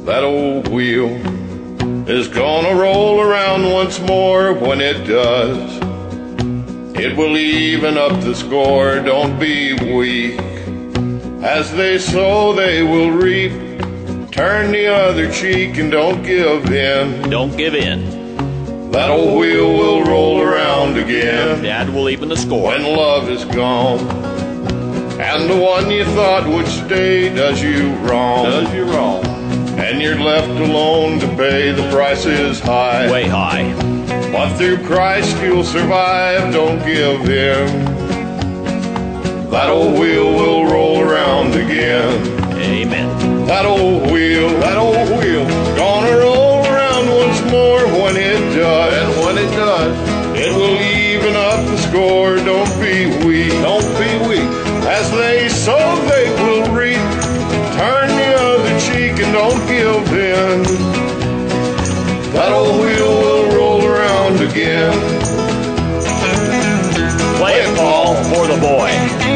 That old wheel is gonna roll around once more. When it does, it will even up the score. Don't be weak. As they sow, they will reap. Turn the other cheek and don't give in. Don't give in. That old wheel will roll around again. Dad will even the score. When love is gone, and the one you thought would stay does you wrong. Does you wrong. And you're left alone to pay. The price is high. Way high. But through Christ you'll survive. Don't give in. That old wheel will roll around again. Amen. That old wheel, gonna roll around once more. When it does, and when it does, it will even up the score. Don't be weak, don't be weak. As they sow, they will reap. Turn the other cheek and don't give in. That old wheel will roll around again. Play it, Paul, for the boy.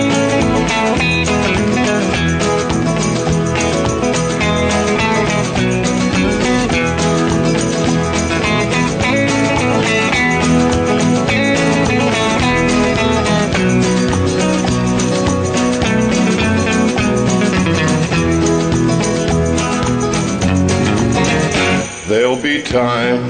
There'll be times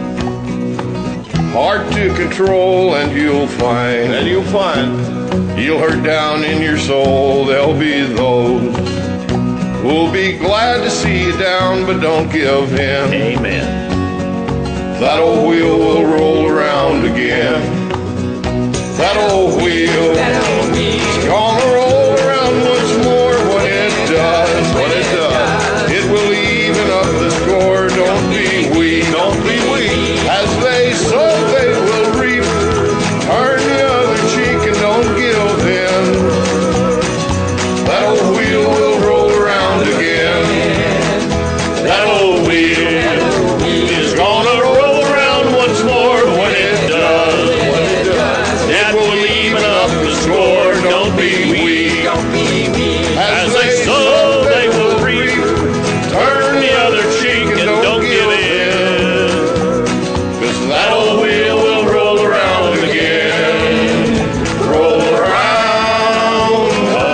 hard to control, and you'll find you'll hurt down in your soul. There'll be those who'll be glad to see you down, but don't give in. Amen. That old wheel will roll around again. That old wheel is gonna roll around once more. When it does, it will even up the score. Don't be weak, don't be weak. As they sow, they will reap. Turn the other cheek and don't give in. That old wheel will roll around again. That old wheel is gonna roll around once more. When it does, it will even up the score. Don't be weak. As they sow, they will reap. Turn the other cheek and don't give in. 'Cause that old wheel will roll around again. Roll around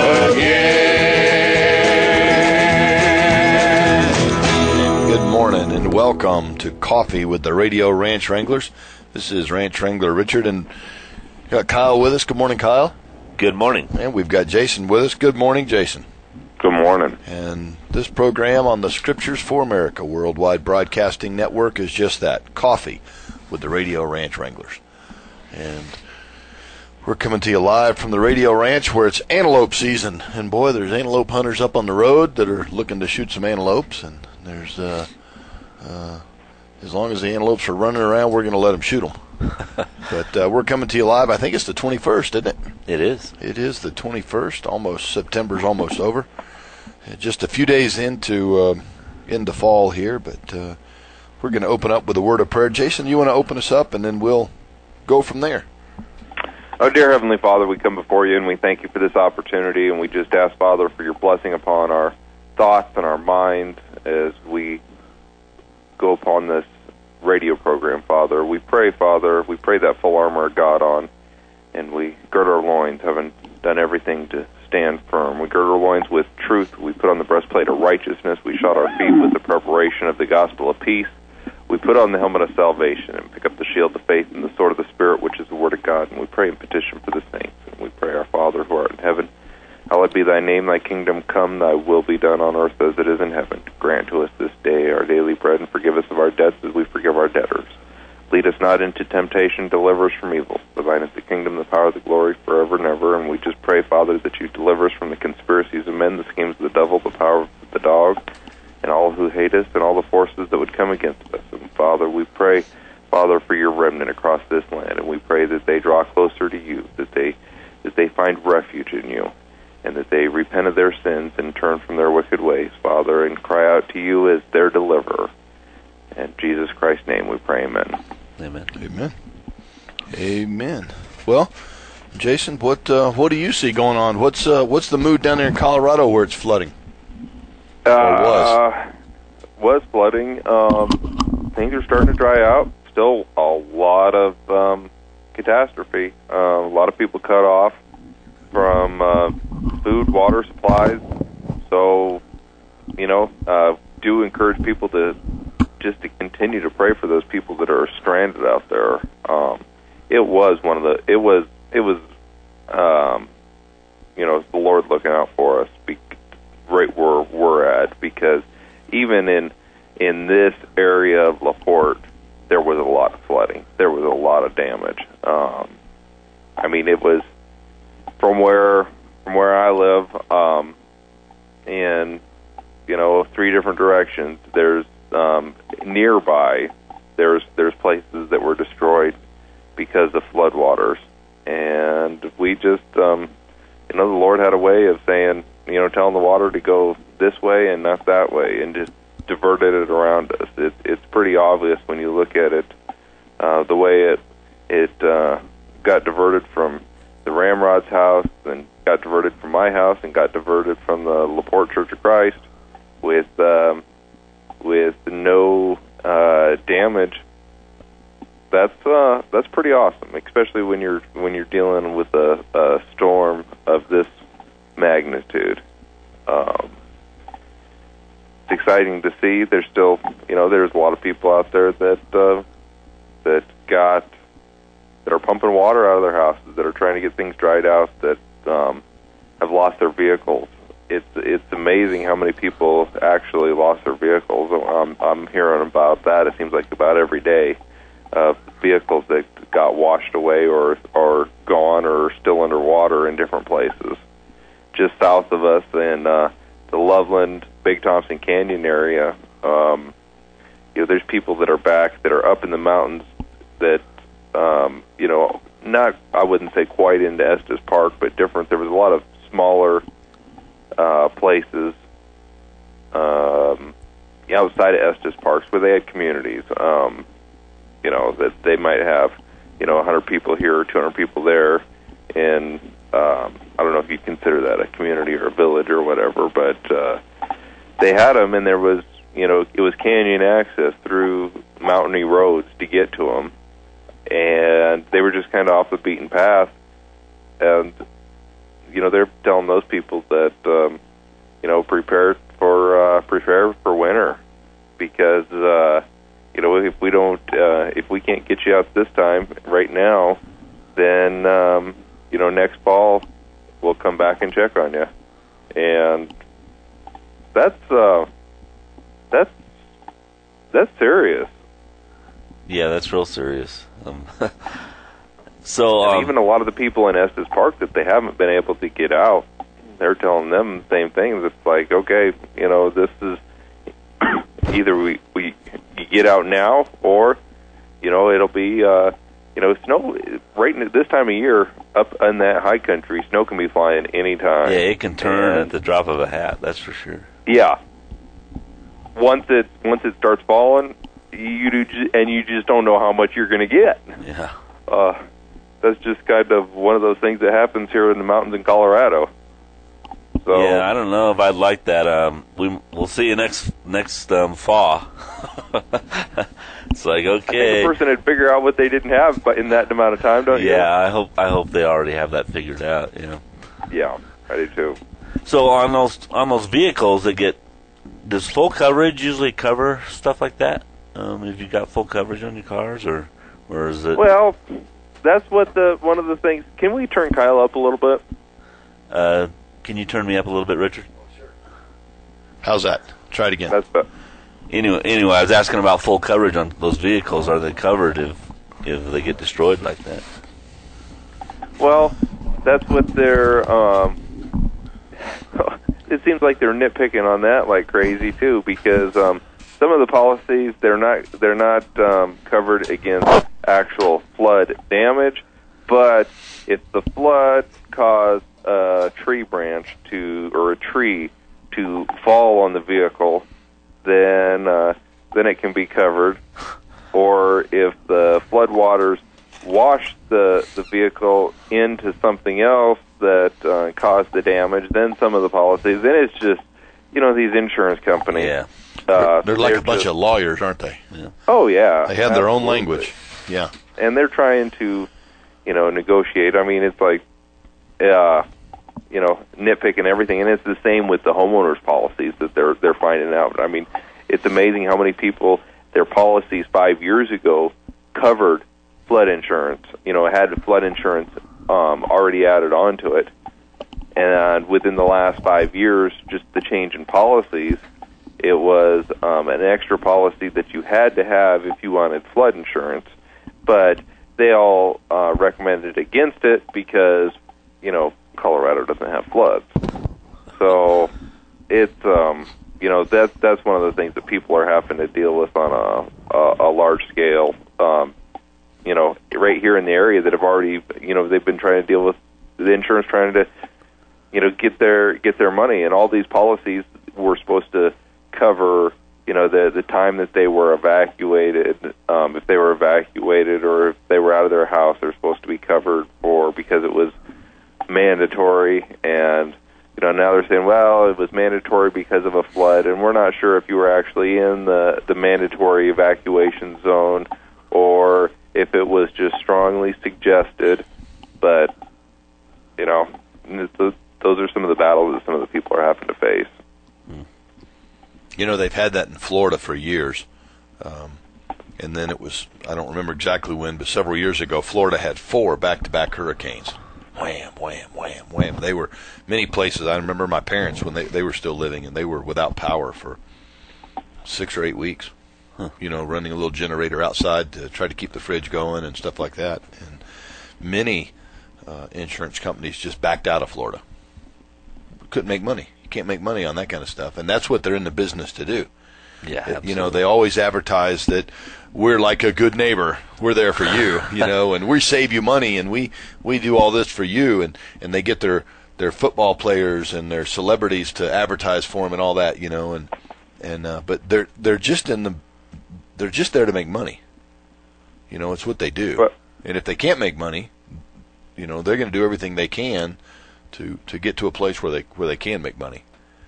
again. Good morning and welcome to Coffee with the Radio Ranch Wranglers. This is Ranch Wrangler Richard, and we got Kyle with us. Good morning, Kyle. Good morning. And we've got Jason with us. Good morning, Jason. Good morning. And this program on the Scriptures for America Worldwide Broadcasting Network is just that, Coffee with the Radio Ranch Wranglers. And we're coming to you live from the Radio Ranch where it's antelope season. And boy, there's antelope hunters up on the road that are looking to shoot some antelopes. And there's, as long as the antelopes are running around, we're going to let them shoot them. But we're coming to you live. I think it's the 21st, isn't it? It is. It is the 21st. September's almost over. Just a few days into fall here, but we're going to open up with a word of prayer. Jason, you want to open us up, and then we'll go from there. Oh, dear Heavenly Father, we come before you, and we thank you for this opportunity, and we just ask, Father, for your blessing upon our thoughts and our mind as we go upon this radio program, Father. We pray, Father, that full armor of God on, and we gird our loins, having done everything to stand firm. We gird our loins with truth. We put on the breastplate of righteousness. We shod our feet with the preparation of the gospel of peace. We put on the helmet of salvation and pick up the shield of faith and the sword of the Spirit, which is the word of God. And we pray and petition for the saints. And we pray, our Father who art in heaven, hallowed be thy name, thy kingdom come, thy will be done on earth as it is in heaven. Grant to us this day our daily bread, and forgive us of our debts as we forgive our debtors. Lead us not into temptation, deliver us from evil. For thine is the kingdom, the power, the glory, forever and ever. And we just pray, Father, that you deliver us from the conspiracies of men, the schemes of the devil, the power of the dog, and all who hate us, and all the forces that would come against us. And Father, we pray, Father, for your remnant across this land, and we pray that they draw closer to you, that they find refuge in you, and that they repent of their sins and turn from their wicked ways, Father, and cry out to you as their deliverer. In Jesus Christ's name we pray, amen. Amen. Amen. Amen. Well, Jason, what do you see going on? What's the mood down there in Colorado where it's flooding? Or was? was flooding. Things are starting to dry out. Still a lot of catastrophe. A lot of people cut off from food, water supplies. So, do encourage people to continue to pray for those people that are stranded out there. It was the Lord looking out for us right where we're at, because even in this area of LaPorte, there was a lot of flooding. There was a lot of damage. It was from where I live, in 3 different directions. There's nearby. There's places that were destroyed because of floodwaters, and we just the Lord had a way of saying, telling the water to go this way and not that way, and just diverted it around us. It's pretty obvious when you look at it, the way it got diverted from the Ramrod's house, and got diverted from my house, and got diverted from the LaPorte Church of Christ with no damage. That's pretty awesome, especially when you're dealing with a storm of this magnitude. It's exciting to see. There's still, there's a lot of people out there that are pumping water out of their houses, that are trying to get things dried out, that have lost their vehicles. It's amazing how many people actually lost their vehicles. I'm hearing about that. It seems like about every day, vehicles that got washed away or gone or are still underwater in different places. Just south of us in the Loveland, Big Thompson Canyon area, there's people that are back, that are up in the mountains, that not, I wouldn't say quite into Estes Park, but different. There was a lot of smaller places outside of Estes Parks where they had communities, that they might have, 100 people here or 200 people there, and I don't know if you'd consider that a community or a village or whatever, but they had them, and there was, it was canyon access through mountainy roads to get to them, and they were just kind of off the beaten path, and they're telling those people that prepare for winter, because if we can't get you out this time right now, then next fall we'll come back and check on you, and that's serious. Yeah, that's real serious. So even a lot of the people in Estes Park that they haven't been able to get out, they're telling them the same things. It's like, okay, this is either we get out now, or it'll be snow right in this time of year up in that high country. Snow can be flying anytime. Yeah, it can turn at the drop of a hat. That's for sure. Yeah. Once it starts falling, you just don't know how much you're going to get. Yeah. That's just kind of one of those things that happens here in the mountains in Colorado. So, yeah, I don't know if I'd like that. We'll see you next fall. It's like, okay. I think the person would figure out what they didn't have, but in that amount of time, don't you? Yeah, I hope they already have that figured out. Yeah, I do too. So on those vehicles that does full coverage usually cover stuff like that? If you got full coverage on your cars, or is it? Well, that's what one of the things. Can we turn Kyle up a little bit? Can you turn me up a little bit, Richard? Sure. How's that? Try it again. That's better. Anyway, I was asking about full coverage on those vehicles. Are they covered if they get destroyed like that? Well, that's what they're. It seems like they're nitpicking on that like crazy too, because some of the policies they're not covered against actual flood damage, but if the flood caused a tree branch or a tree to fall on the vehicle, then it can be covered. Or if the floodwaters wash the vehicle into something else that caused the damage, then some of the policies. Then these insurance companies. Yeah. They're like a bunch of lawyers, aren't they? Yeah. Oh, yeah. They have their own absolutely. language. Yeah. And they're trying to, negotiate. I mean, it's like, nitpicking everything. And it's the same with the homeowners policies that they're finding out. I mean, it's amazing how many people, their policies 5 years ago covered flood insurance, had flood insurance already added onto it. And within the last 5 years, just the change in policies, it was an extra policy that you had to have if you wanted flood insurance. But they all recommended against it because, Colorado doesn't have floods. So it's, that's one of the things that people are having to deal with on a large scale. Right here in the area that have already, they've been trying to deal with the insurance, trying to, get their money, and all these policies were supposed to cover, the time that they were evacuated. If they were evacuated or if they were out of their house, they're supposed to be covered for because it was mandatory. And now they're saying, well, it was mandatory because of a flood, and we're not sure if you were actually in the mandatory evacuation zone or if it was just strongly suggested. But those are some of the battles that some of the people are having to face. They've had that in Florida for years. And then it was, I don't remember exactly when, but several years ago, Florida had 4 back-to-back hurricanes. Wham, wham, wham, wham. They were many places. I remember my parents when they were still living, and they were without power for 6 or 8 weeks. Running a little generator outside to try to keep the fridge going and stuff like that. And many insurance companies just backed out of Florida. Couldn't make money. You can't make money on that kind of stuff. And that's what they're in the business to do. Yeah, absolutely. They always advertise that we're like a good neighbor. We're there for you, and we save you money, and we do all this for you. And they get their football players and their celebrities to advertise for them and all that, but they're just there to make money. It's what they do. And if they can't make money, they're going to do everything they can to get to a place where they can make money.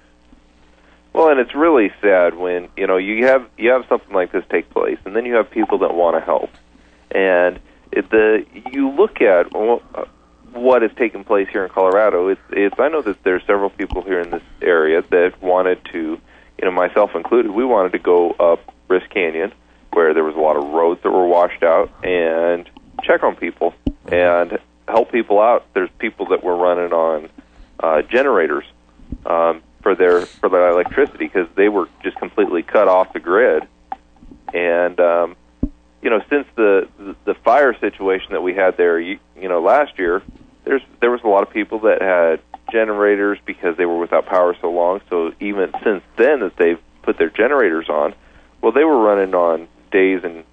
Well, and it's really sad when you have something like this take place, and then you have people that want to help, and you look at what has taken place here in Colorado. It's I know that there's several people here in this area that wanted to, myself included, we wanted to go up Brisk Canyon, where there was a lot of roads that were washed out, and check on people and help people out. There's people that were running on generators for their electricity because they were just completely cut off the grid. And since the fire situation that we had there, last year, there was a lot of people that had generators because they were without power so long. So even since then that they've put their generators on, well, they were running on days and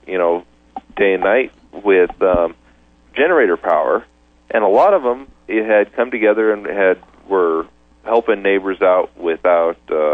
day and night with generator power, and a lot of them had come together and were helping neighbors out without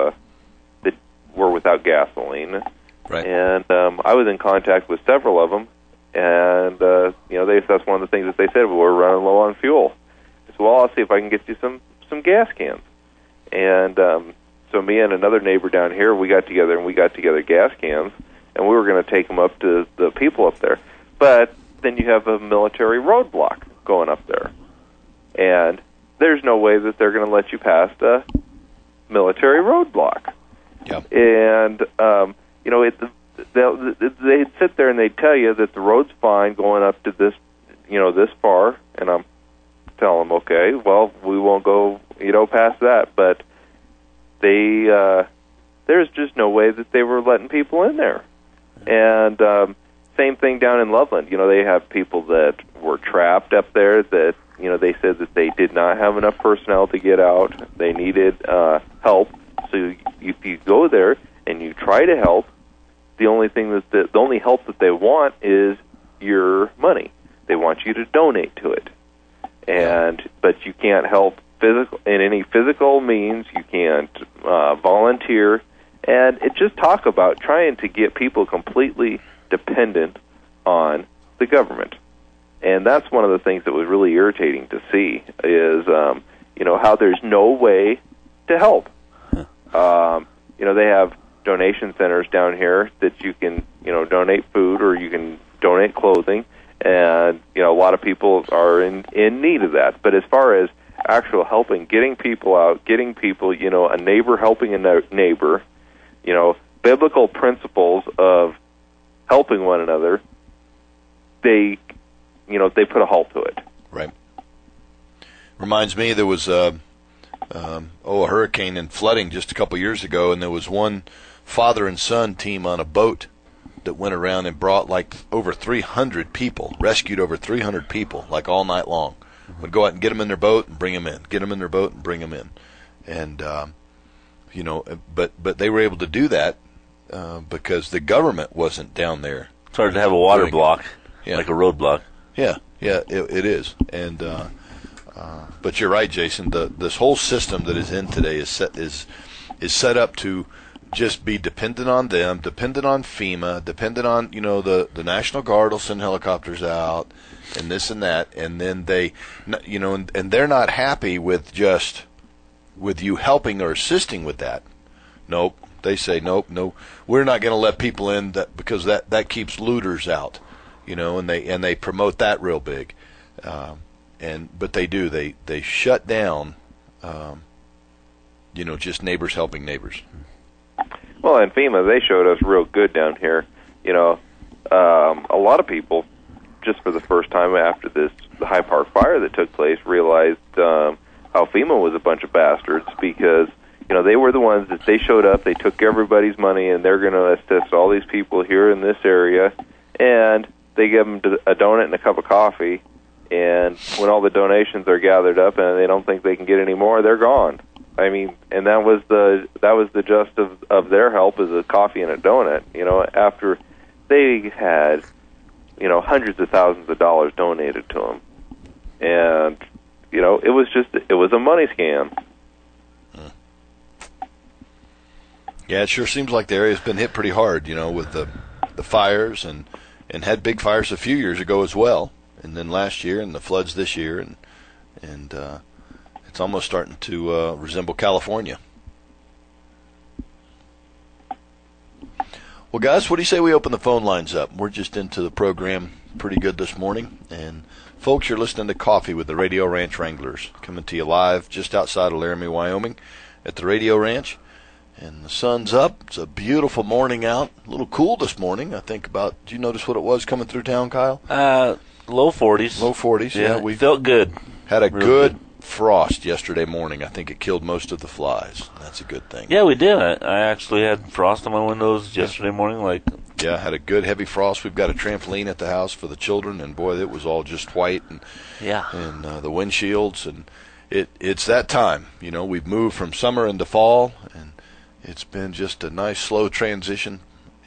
gasoline. Right. And I was in contact with several of them, and that's one of the things that they said. Well, we're running low on fuel. I said, well, I'll see if I can get you some gas cans. And so me and another neighbor down here, we got together gas cans, and we were going to take them up to the people up there. But then you have a military roadblock going up there, and there's no way that they're going to let you past a military roadblock. Yep. And they'd sit there and they'd tell you that the road's fine going up to this, this far, and I'm telling them, okay, well, we won't go, past that. But there's just no way that they were letting people in there. And same thing down in Loveland. They have people that were trapped up there that, they said that they did not have enough personnel to get out. They needed help. So if you go there and you try to help, the only help that they want is your money. They want you to donate to it. But you can't help in any physical means. You can't volunteer. And it just talk about trying to get people completely dependent on the government. And that's one of the things that was really irritating to see is, how there's no way to help. They have donation centers down here that you can, donate food or you can donate clothing, and a lot of people are in need of that. But as far as actual helping, getting people out, getting people, a neighbor helping a neighbor, biblical principles of helping one another, they put a halt to it. Right. Reminds me, there was a hurricane and flooding just a couple years ago, and there was one father and son team on a boat that went around and brought over 300 people, rescued over 300 people, all night long. Would go out and get them in their boat and bring them in, get them in their boat and bring them in. And, but they were able to do that because the government wasn't down there. It's hard to have a water block, like a roadblock. Yeah, it is. And but you're right, Jason. This whole system that is in today is set up to just be dependent on them, dependent on FEMA, dependent on the National Guard will send helicopters out and this and that, and then they, and they're not happy with you helping or assisting with that. Nope, they say nope, no, we're not going to let people in because that keeps looters out, and they promote that real big. But they do. They shut down, just neighbors helping neighbors. Well, and FEMA, they showed us real good down here. A lot of people, just for the first time after the High Park fire that took place, realized how FEMA was a bunch of bastards because, they were the ones that they showed up, they took everybody's money, and they're going to assist all these people here in this area, and they give them a donut and a cup of coffee. And when all the donations are gathered up and they don't think they can get any more, they're gone. I mean, and that was the gist of their help, is a coffee and a donut. After they had, hundreds of thousands of dollars donated to them, and it was a money scam. Yeah, it sure seems like the area's been hit pretty hard, with the fires and had big fires a few years ago as well. And then last year, and the floods this year, and it's almost starting to resemble California. Well, guys, what do you say we open the phone lines up? We're just into the program pretty good this morning. And, folks, you're listening to Coffee with the Radio Ranch Wranglers, coming to you live just outside of Laramie, Wyoming, at the Radio Ranch. And the sun's up. It's a beautiful morning out. A little cool this morning. I think did you notice what it was coming through town, Kyle? Low 40s. Low 40s, yeah. We felt good. Had a good frost yesterday morning. I think it killed most of the flies. That's a good thing. Yeah, we did. I actually had frost on my windows yesterday morning. Yeah, had a good heavy frost. We've got a trampoline at the house for the children, and boy, it was all just white. And the windshields, and it's that time. We've moved from summer into fall, and it's been just a nice slow transition.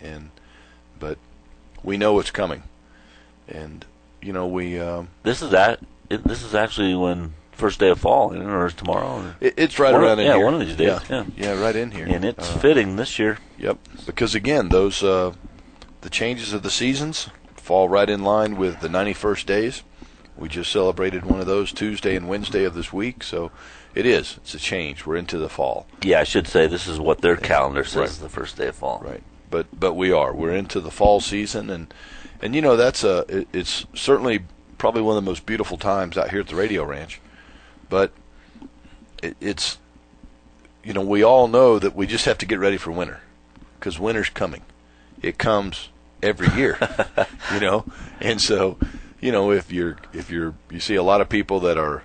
But we know it's coming, and this is actually when first day of fall, or tomorrow. It's right around in here. Yeah, one of these days. Yeah, right in here. And it's fitting this year. Yep, because again, those the changes of the seasons fall right in line with the 91st days. We just celebrated one of those Tuesday and Wednesday of this week, so it's a change. We're into the fall. Yeah, I should say this is what their calendar says is the first day of fall. Right, but we're into the fall season, and it's certainly probably one of the most beautiful times out here at the Radio Ranch. But it's we all know that we just have to get ready for winter, because winter's coming. It comes every year, and so if you see a lot of people that are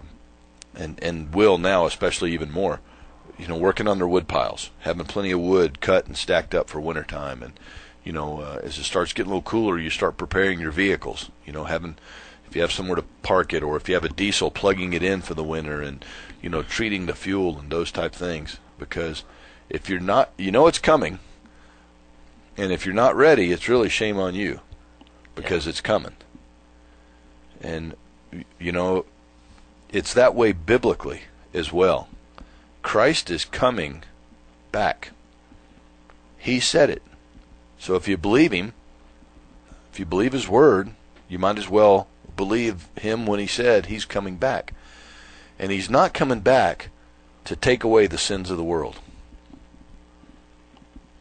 and will now, especially even more, working on their wood piles, having plenty of wood cut and stacked up for winter time, and as it starts getting a little cooler, you start preparing your vehicles. If you have somewhere to park it, or if you have a diesel, plugging it in for the winter, and treating the fuel and those type things. Because if you're not, it's coming, and if you're not ready, it's really shame on you, because it's coming. And it's that way biblically as well. Christ is coming back. He said it. So if you believe him, if you believe his word, you might as well believe him when he said he's coming back. And he's not coming back to take away the sins of the world.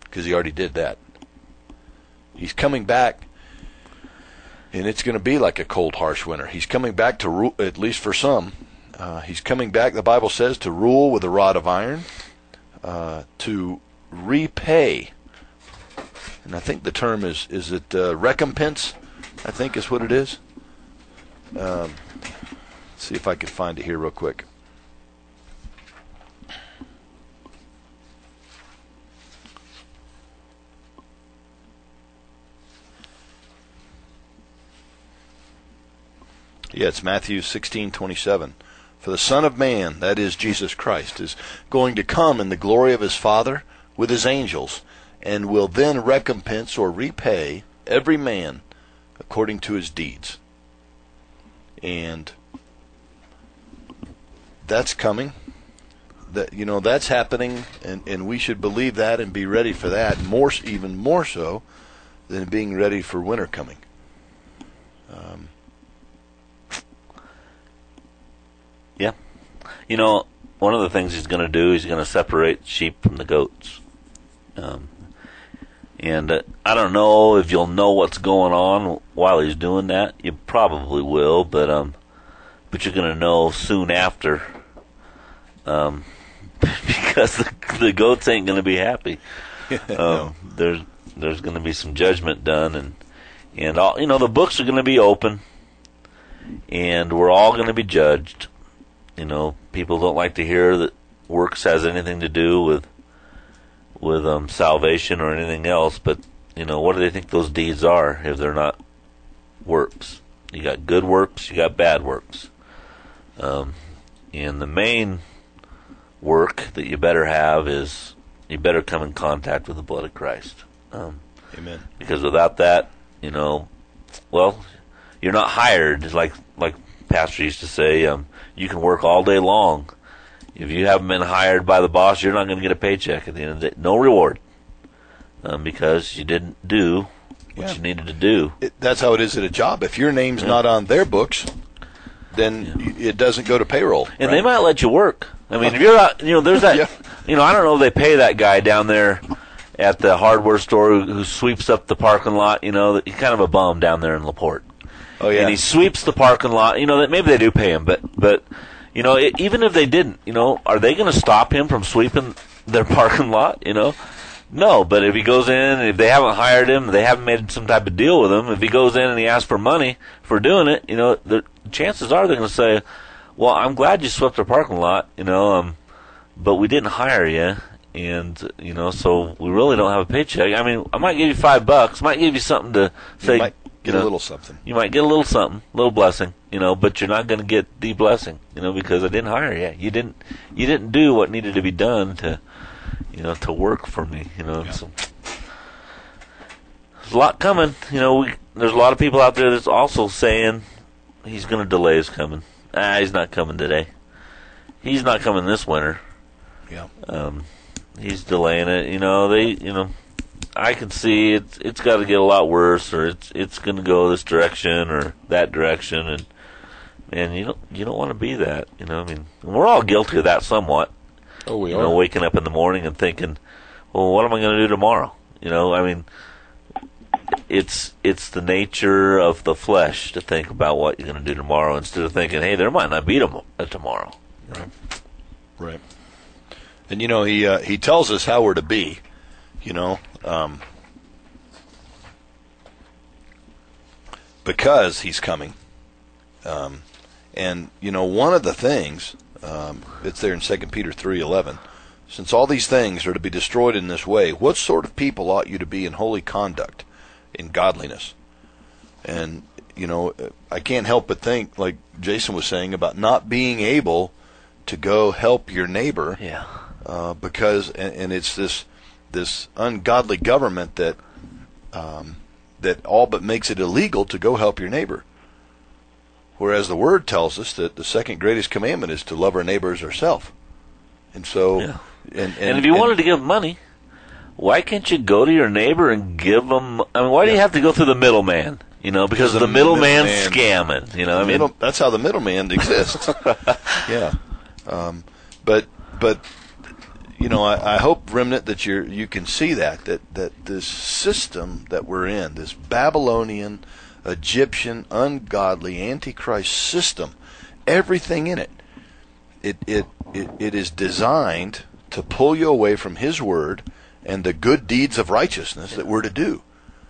because he already did that. He's coming back, and it's going to be like a cold, harsh winter. He's coming back to rule, at least for some. He's coming back, the Bible says, to rule with a rod of iron, to repay. And I think the term is it recompense? I think is what it is. Let's see if I can find it here real quick. Yeah, it's Matthew 16:27. For the Son of Man, that is Jesus Christ, is going to come in the glory of his Father with his angels, and will then recompense or repay every man according to his deeds. And that's coming. That's happening, and we should believe that and be ready for that, even more so than being ready for winter coming. Yeah. One of the things he's going to do, he's going to separate sheep from the goats. And I don't know if you'll know what's going on while he's doing that. You probably will, but you're going to know soon after, because the goats ain't going to be happy. No. There's going to be some judgment done, and all the books are going to be open, and we're all going to be judged. People don't like to hear that works has anything to do with salvation or anything else, but what do they think those deeds are if they're not works? You got good works, you got bad works. And the main work that you better have is you better come in contact with the blood of Christ. Amen. Because without that, you're not hired. Like Pastor used to say, you can work all day long. If you haven't been hired by the boss, you're not going to get a paycheck at the end of the day. No reward. Because you didn't do what you needed to do. That's how it is at a job. If your name's not on their books, then it doesn't go to payroll. And they might let you work. I mean, if you're out, there's that, I don't know if they pay that guy down there at the hardware store who sweeps up the parking lot, he's kind of a bum down there in LaPorte. Oh, yeah. And he sweeps the parking lot. That maybe they do pay him, but even if they didn't, are they going to stop him from sweeping their parking lot? No. But if he goes in, if they haven't hired him, they haven't made some type of deal with him. If he goes in and he asks for money for doing it, the chances are they're going to say, "Well, I'm glad you swept our parking lot, but we didn't hire you, and so we really don't have a paycheck. I mean, I might give you $5, might give you something to say." Get a little something. You might get a little something, a little blessing, but you're not going to get the blessing, because I didn't hire you. You didn't do what needed to be done to work for me, Yeah. So there's a lot coming, there's a lot of people out there that's also saying he's going to delay his coming. He's not coming today. He's not coming this winter. Yeah. He's delaying it. I can see it's got to get a lot worse, or it's going to go this direction or that direction, and you don't want to be that. We're all guilty of that somewhat. Oh, we are. Waking up in the morning and thinking, well, what am I going to do tomorrow? It's the nature of the flesh to think about what you're going to do tomorrow instead of thinking, hey, there might not be tomorrow. Right. And he tells us how we're to be. Because he's coming. And one of the things, it's there in 2 Peter 3:11. Since all these things are to be destroyed in this way, what sort of people ought you to be in holy conduct, in godliness? And, I can't help but think, like Jason was saying, about not being able to go help your neighbor. Yeah. Because, and it's this ungodly government that all but makes it illegal to go help your neighbor. Whereas the Word tells us that the second greatest commandment is to love our neighbor as ourselves. And so, and if you wanted to give money, why can't you go to your neighbor and give them? Why do you have to go through the middleman? Because the middleman's scamming. That's how the middleman exists. Yeah. But I hope, Remnant, that you can see that this system that we're in, this Babylonian, Egyptian, ungodly, antichrist system, everything in it is designed to pull you away from His Word and the good deeds of righteousness that we're to do.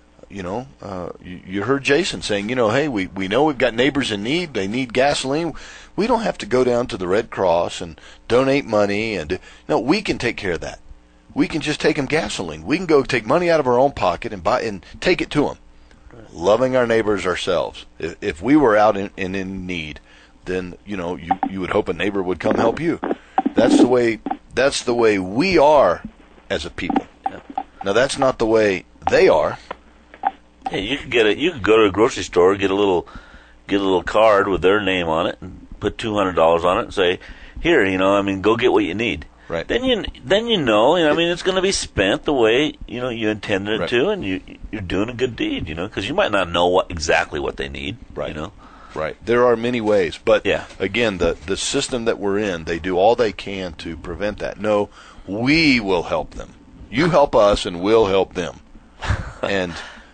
You heard Jason saying, hey, we know we've got neighbors in need. They need gasoline. We don't have to go down to the Red Cross and donate money. No, we can take care of that. We can just take them gasoline. We can go take money out of our own pocket and buy and take it to them. Loving our neighbors ourselves. If we were out in need, then you would hope a neighbor would come help you. That's the way we are as a people. Now that's not the way they are. Hey, you could go to a grocery store, get a little card with their name on it, and put $200 on it, and say, "Here, go get what you need." Right. Then it's going to be spent the way you intended it to, and you're doing a good deed, because you might not know exactly what they need, right? Right. There are many ways, but again, the system that we're in, they do all they can to prevent that. No, we will help them. You help us, and we'll help them, and.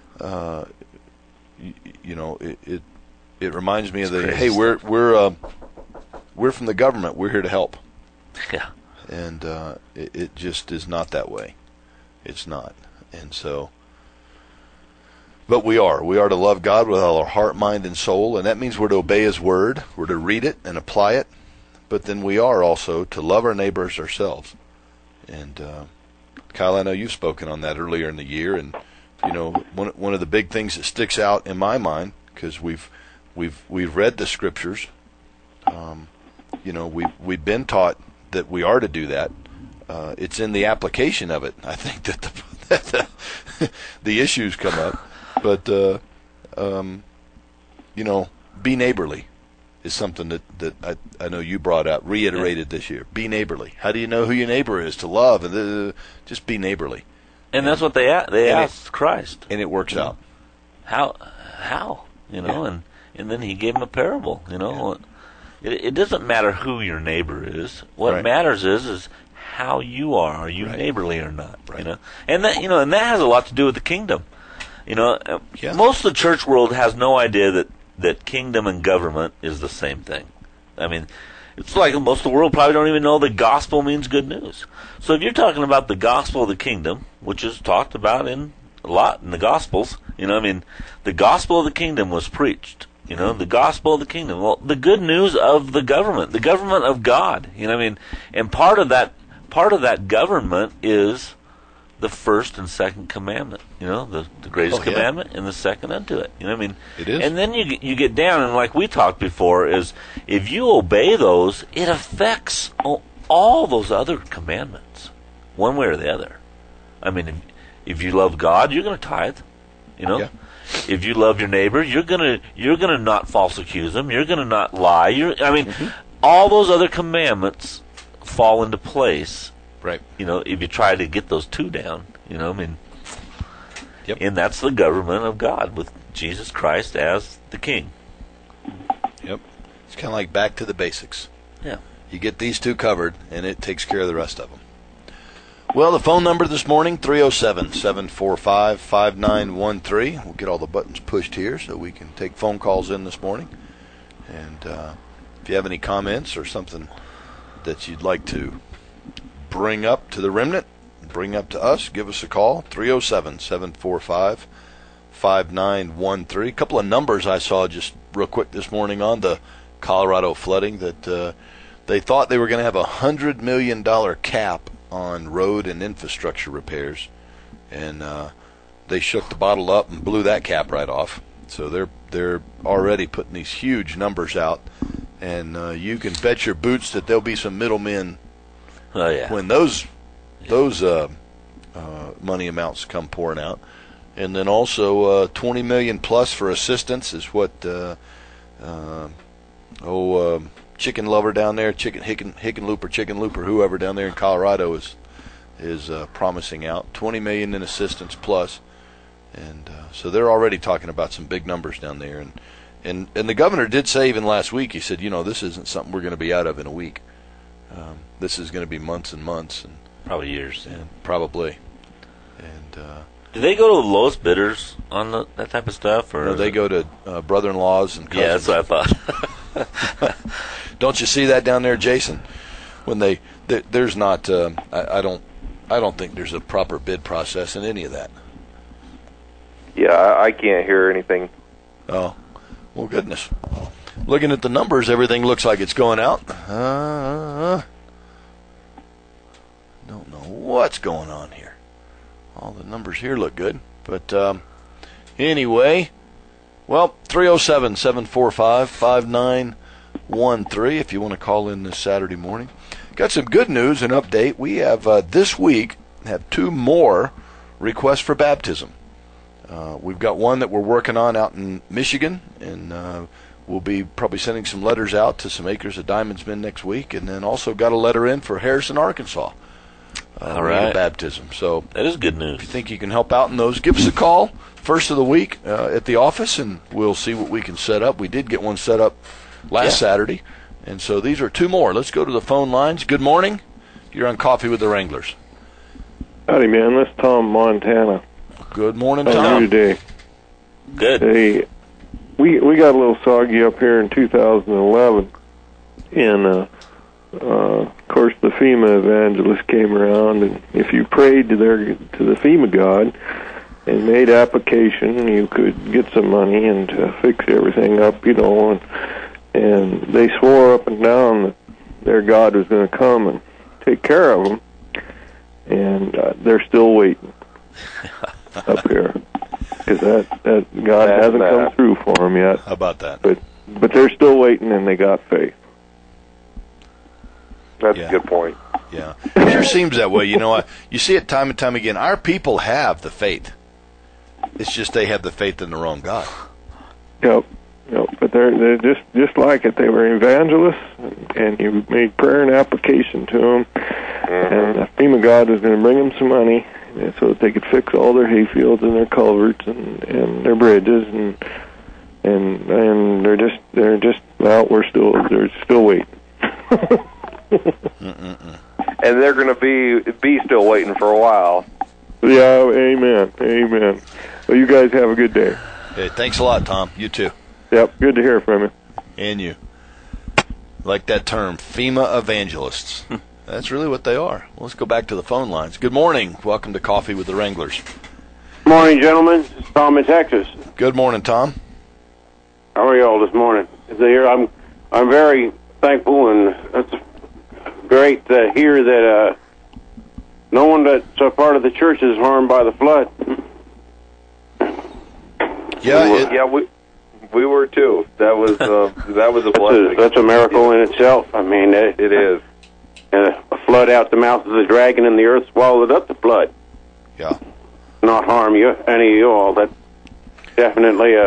It reminds me of hey, we're from the government. We're here to help. Yeah. And it just is not that way. It's not. And so, but we are to love God with all our heart, mind, and soul, and that means we're to obey His Word. We're to read it and apply it. But then we are also to love our neighbors ourselves. And Kyle, I know you've spoken on that earlier in the year, and one of the big things that sticks out in my mind, because we've read the scriptures, we've been taught that we are to do that. It's in the application of it, I think, that the issues come up. But be neighborly is something that I know you brought out, reiterated this year. Be neighborly. How do you know who your neighbor is? To love, and just be neighborly. And that's what they asked Christ, and it works out. How? And then He gave them a parable. It doesn't matter who your neighbor is. What matters is how you are. Are you neighborly or not? Right. And that has a lot to do with the kingdom. Most of the church world has no idea that kingdom and government is the same thing. I mean, it's like most of the world probably don't even know the gospel means good news. So if you're talking about the gospel of the kingdom, which is talked about a lot in the gospels, the gospel of the kingdom was preached. The gospel of the kingdom. Well, the good news of the government of God. And part of that government is the first and second commandment. The greatest commandment and the second unto it. It is. And then you get down, and like we talked before, is if you obey those, it affects all those other commandments, one way or the other. If you love God, you're going to tithe. If you love your neighbor, you're gonna not false accuse them. You're gonna not lie. All those other commandments fall into place. Right. If you try to get those two down, Yep. And that's the government of God with Jesus Christ as the King. Yep. It's kind of like back to the basics. Yeah. You get these two covered, and it takes care of the rest of them. Well, the phone number this morning, 307-745-5913. We'll get all the buttons pushed here so we can take phone calls in this morning. And if you have any comments or something that you'd like to bring up to the remnant, bring up to us, give us a call, 307-745-5913. A couple of numbers I saw just real quick this morning on the Colorado flooding that they thought they were going to have a $100 million cap on road and infrastructure repairs, and they shook the bottle up and blew that cap right off. So they're already putting these huge numbers out, and you can bet your boots that there'll be some middlemen when those money amounts come pouring out. And then also $20 million plus for assistance is what Chicken Lover down there, Hickenlooper, whoever down there in Colorado is promising out $20 million in assistance plus, and so they're already talking about some big numbers down there. And the governor did say even last week, he said, this isn't something we're going to be out of in a week. This is going to be months and months, Probably years. and probably. And Do they go to the lowest bidders on that type of stuff, or they go to brother-in-laws and Yeah, cousins. that's what I thought. Don't you see that down there, Jason? When there's not, I don't think there's a proper bid process in any of that. Yeah, I can't hear anything. Oh, well, goodness. Looking at the numbers, everything looks like it's going out. Don't know what's going on here. All the numbers here look good. But anyway, well, 307-745-5913 if you want to call in this Saturday morning. Got some good news and update. We have this week have 2 more requests for baptism. We've got one that we're working on out in Michigan, and we'll be probably sending some letters out to some acres of Diamonds Men next week, and then also got a letter in for Harrison, Arkansas. All right. Baptism. So That is good news. if you think you can help out in those, give us a call first of the week at the office, and we'll see what we can set up. We did get one set up last Saturday, and so these are 2 more. Let's go to the phone lines. Good morning. You're on Coffee with the Wranglers. Howdy, man. This is Tom, Montana. Good morning, How are Tom. you today? Good. Hey, we got a little soggy up here in 2011, and of course the FEMA evangelist came around, and if you prayed to the FEMA God and made application, you could get some money and fix everything up, and they swore up and down that their God was going to come and take care of them, and they're still waiting up here, because that God hasn't come through for them yet. How about that? But they're still waiting, and they got faith. That's a good point. Yeah. It sure seems that way. You see it time and time again. Our people have the faith. It's just they have the faith in the wrong God. Yep. But they're just like it. They were evangelists, and you made prayer and application to them, and the FEMA God was going to bring them some money so that they could fix all their hayfields and their culverts and their bridges, and they're still waiting. And they're going to be still waiting for a while. Yeah, amen. Well, you guys have a good day. Hey, thanks a lot, Tom. You too. Yep, good to hear from you. And you. Like that term, FEMA evangelists. That's really what they are. Well, let's go back to the phone lines. Good morning. Welcome to Coffee with the Wranglers. Morning, gentlemen. It's Tom in Texas. Good morning, Tom. How are you all this morning? I'm very thankful, and it's great to hear that no one that's a part of the church is harmed by the flood. Yeah, we were too. That was a blessing. That's a miracle in itself. I mean, it is. A flood out the mouth of the dragon, and the earth swallowed up the flood. Yeah. Not harm any of you all. That definitely.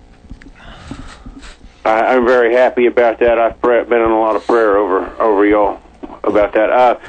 I'm very happy about that. I've been in a lot of prayer over y'all about that.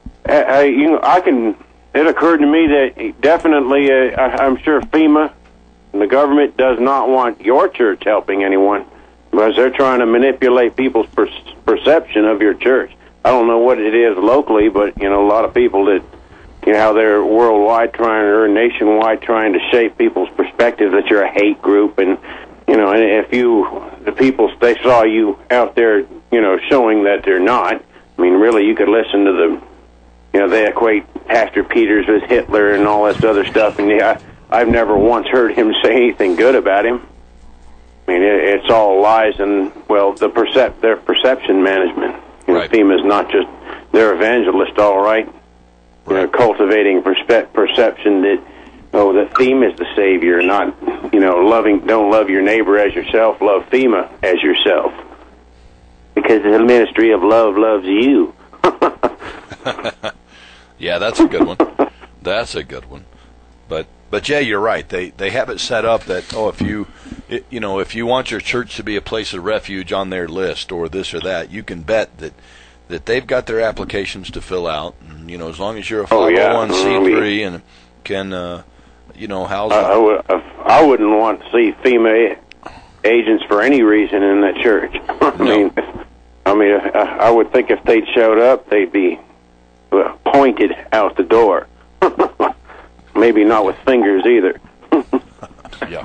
It occurred to me that definitely, I'm sure FEMA and the government does not want your church helping anyone, because they're trying to manipulate people's perception of your church. I don't know what it is locally, but a lot of people that how they're worldwide or nationwide trying to shape people's perspective that you're a hate group, and and if the people they saw you out there showing that they're not. I mean, really, you could listen to they equate Pastor Peters with Hitler and all this other stuff, and I've never once heard him say anything good about him. I mean, it's all lies and their perception management. Right. FEMA is not just they're evangelists, all right. They're cultivating perception that the FEMA is the savior, not don't love your neighbor as yourself, love FEMA as yourself, because the ministry of love loves you. Yeah, that's a good one. That's a good one. But yeah, you're right. They have it set up that if you want your church to be a place of refuge on their list or this or that, you can bet that they've got their applications to fill out. And, as long as you're a 501c3 and can house. I wouldn't want to see FEMA agents for any reason in that church. I mean, I would think if they'd showed up, they'd be pointed out the door. Maybe not with fingers either. Yeah.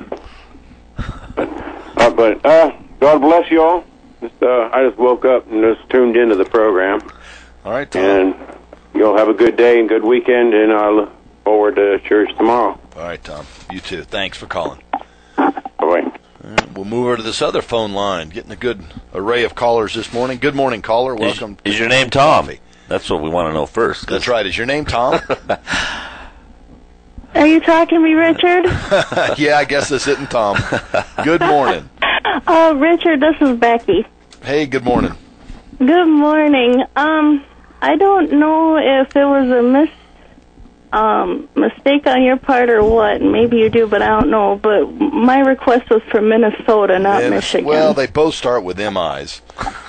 But God bless you all. I just woke up and just tuned into the program. All right, Tom. And you'll have a good day and good weekend, and I look forward to church tomorrow. All right, Tom. You too. Thanks for calling. Bye-bye. We'll move over to this other phone line. Getting a good array of callers this morning. Good morning, caller. Welcome. Is your name Tom? That's what we want to know first. That's right. Is your name Tom? Are you talking to me, Richard? Yeah, I guess this isn't Tom. Good morning. Richard, this is Becky. Hey, good morning. Good morning. I don't know if it was a mistake on your part or what. Maybe you do, but I don't know. But my request was for Minnesota, not Michigan. Well, they both start with MIs.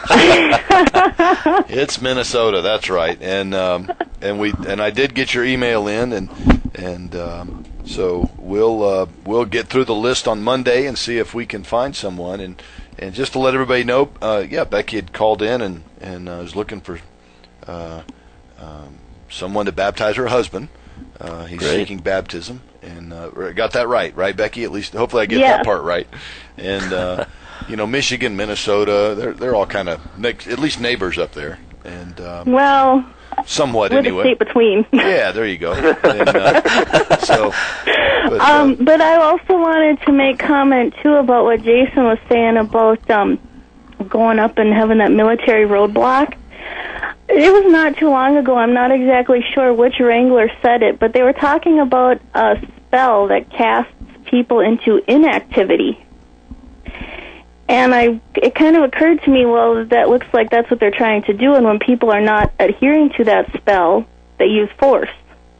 It's Minnesota, that's right. And I did get your email in, and so we'll get through the list on Monday and see if we can find someone. And just to let everybody know, Becky had called in and was looking for someone to baptize her husband. He's seeking baptism, and got that right, Becky? At least, hopefully, I get that part right. And Michigan, Minnesota, they're all kind of at least neighbors up there, and somewhat with anyway. A state between. Yeah, there you go. And, but I also wanted to make comment too about what Jason was saying about going up and having that military roadblock. It was not too long ago. I'm not exactly sure which Wrangler said it, but they were talking about a spell that casts people into inactivity. And it kind of occurred to me, well, that looks like that's what they're trying to do, and when people are not adhering to that spell, they use force.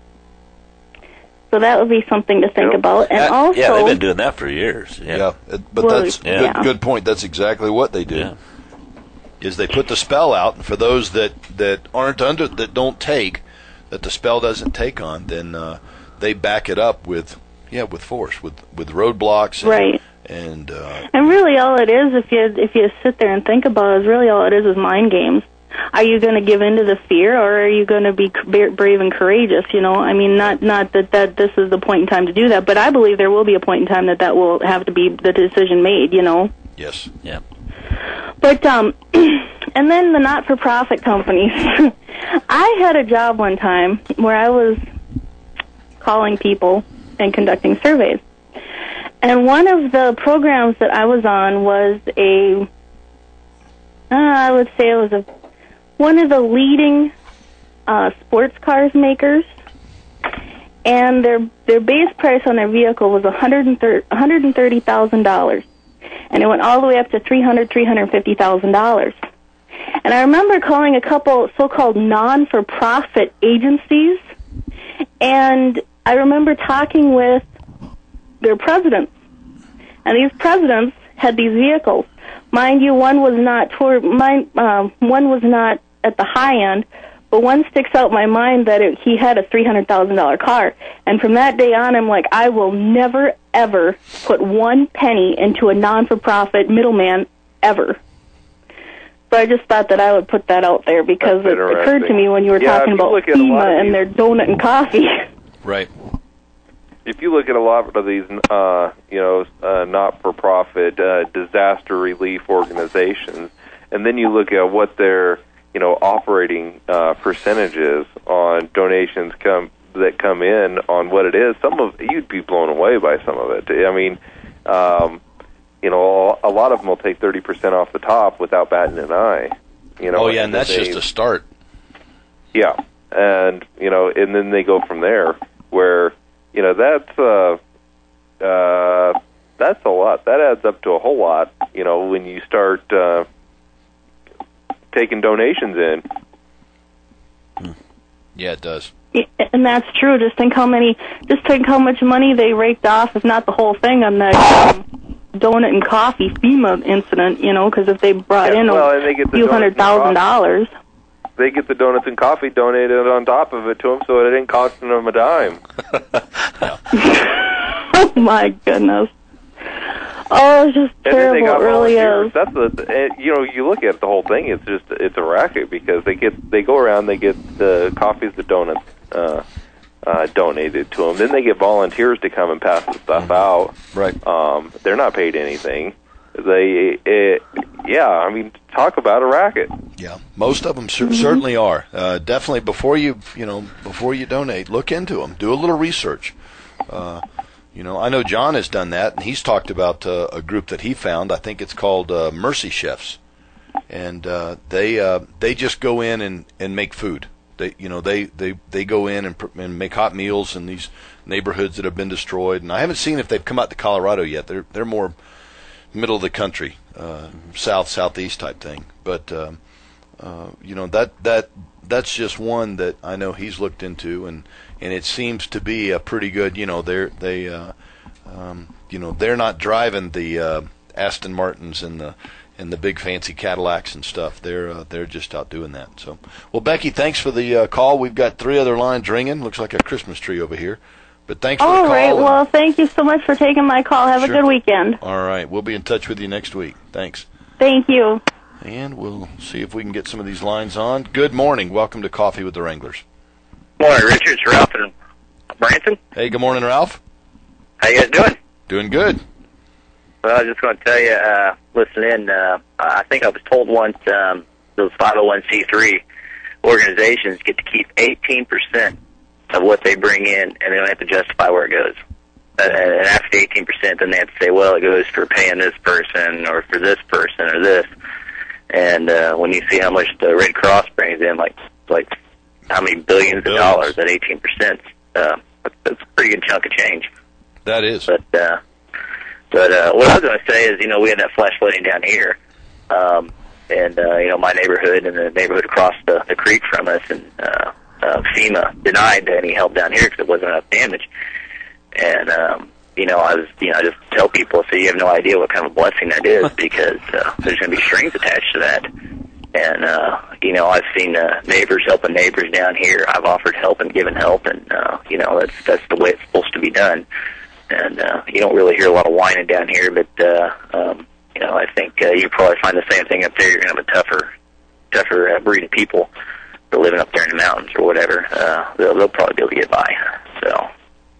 So that would be something to think about. And also, they've been doing that for years. Yeah, that's good point. That's exactly what they do. Yeah. Is they put the spell out, and for those that don't take, that the spell doesn't take on, then they back it up with force, with roadblocks, right? And really, all it is, if you sit there and think about it, is really all it is mind games. Are you going to give in to the fear, or are you going to be brave and courageous? I mean, not that this is the point in time to do that, but I believe there will be a point in time that will have to be the decision made. Yes. Yeah. But and then the not-for-profit companies. I had a job one time where I was calling people and conducting surveys. And one of the programs that I was on was I would say it was one of the leading sports cars makers. And their base price on their vehicle was $130,000. And it went all the way up to $350,000. And I remember calling a couple so-called non-for-profit agencies, and I remember talking with their presidents. And these presidents had these vehicles. Mind you, one was not at the high end, but one sticks out in my mind that he had a $300,000 car. And from that day on, I'm like, I will never, ever put one penny into a non-for-profit middleman, ever. So I just thought that I would put that out there because it occurred to me when you were talking about FEMA and their donut and coffee. Right. If you look at a lot of these, not-for-profit disaster relief organizations, and then you look at what their operating percentages on donations that come in on what it is, you'd be blown away by some of it. I mean, a lot of them will take 30% off the top without batting an eye. And that's just a start. Yeah, and and then they go from there. Where that's a lot. That adds up to a whole lot. When you start taking donations in. Yeah, it does. And that's true. Just think how much money they raked off, if not the whole thing, on that donut and coffee FEMA incident. Because if they brought in a few $100,000. They get the donuts and coffee donated on top of it to them, so it didn't cost them a dime. Oh my goodness. Oh, it's just And then they terrible. got It really volunteers. is. That's you look at the whole thing. It's a racket because they go around, they get the coffees, the donuts donated to them. Then they get volunteers to come and pass the stuff out. Right. They're not paid anything. Talk about a racket. Yeah, most of them certainly are. Definitely before you donate, look into them. Do a little research. I know John has done that, and he's talked about a group that he found. I think it's called Mercy Chefs, and they just go in and make food. They go in and make hot meals in these neighborhoods that have been destroyed. And I haven't seen if they've come out to Colorado yet. They're more middle of the country, southeast type thing. But that's just one that I know he's looked into, and it seems to be a pretty good. They're not driving the Aston Martins and the big fancy Cadillacs and stuff. They're just out doing that. So, well, Becky, thanks for the call. We've got 3 other lines ringing. Looks like a Christmas tree over here. But thanks for the call. All right. Well, thank you so much for taking my call. Have a good weekend. All right. We'll be in touch with you next week. Thanks. Thank you. And we'll see if we can get some of these lines on. Good morning. Welcome to Coffee with the Wranglers. Morning, Richard. It's Ralph in Branson. Hey, good morning, Ralph. How you guys doing? Doing good. Well, I was just going to tell you, listening in, I think I was told once those 501c3 organizations get to keep 18% of what they bring in, and they don't have to justify where it goes. And after the 18%, then they have to say, well, it goes for paying this person or for this person or this. And when you see how much the Red Cross brings in, like how many billions of dollars at 18%, that's a pretty good chunk of change. That is. But what I was going to say is, we had that flash flooding down here, and my neighborhood and the neighborhood across the creek from us, and FEMA denied any help down here because it wasn't enough damage. And I just tell people, so you have no idea what kind of blessing that is, because there's going to be strings attached to that. And I've seen neighbors helping neighbors down here. I've offered help and given help, and that's the way it's supposed to be done. And you don't really hear a lot of whining down here, but I think you probably find the same thing up there. You're going to have a tougher breed of people that are living up there in the mountains or whatever. They'll probably be able to get by. So,